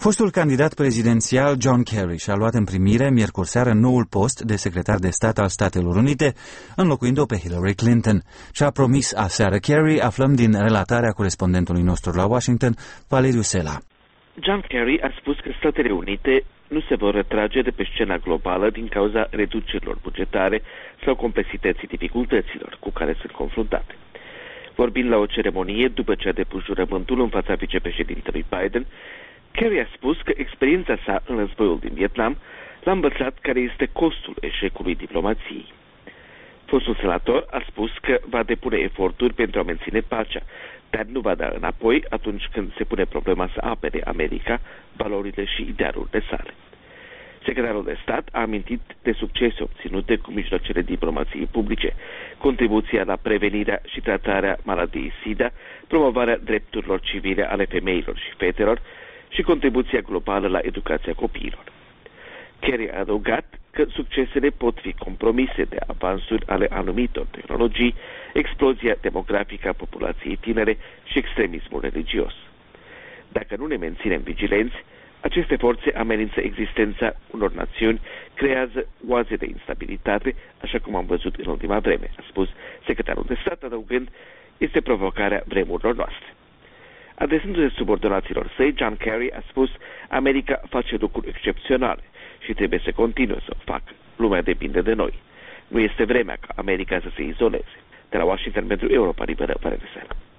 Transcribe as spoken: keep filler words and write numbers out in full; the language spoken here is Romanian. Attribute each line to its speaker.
Speaker 1: Fostul candidat prezidențial John Kerry și-a luat în primire miercuri seară noul post de secretar de stat al Statelor Unite, înlocuind-o pe Hillary Clinton. Și-a promis aseară Kerry, aflăm din relatarea corespondentului nostru la Washington, Valeriu Sela.
Speaker 2: John Kerry a spus că Statele Unite nu se vor retrage de pe scena globală din cauza reducerilor bugetare sau complexității dificultăților cu care sunt confruntate. Vorbind la o ceremonie după ce a depus jurământul în fața vicepreședintelui Biden, Kerry a spus că experiența sa în războiul din Vietnam l-a învățat care este costul eșecului diplomației. Fostul senator a spus că va depune eforturi pentru a menține pacea, dar nu va da înapoi atunci când se pune problema să apere America, valorile și idealurile sale. Secretarul de stat a amintit de succese obținute cu mijloacele diplomației publice, contribuția la prevenirea și tratarea maladiei SIDA, promovarea drepturilor civile ale femeilor și fetelor și contribuția globală la educația copiilor. Kerry a adăugat că succesele pot fi compromise de avansuri ale anumitor tehnologii, explozia demografică a populației tinere și extremismul religios. Dacă nu ne menținem vigilenți, aceste forțe amenință existența unor națiuni, creează oaze de instabilitate, așa cum am văzut în ultima vreme, a spus secretarul de stat, adăugând, este provocarea vremurilor noastre. Adresându-se subordonaților săi, John Kerry a spus, America face lucruri excepționale și trebuie să continue să o facă. Lumea depinde de noi. Nu este vremea ca America să se izoleze. De la Washington pentru Europa Liberă, Valeriu Sela.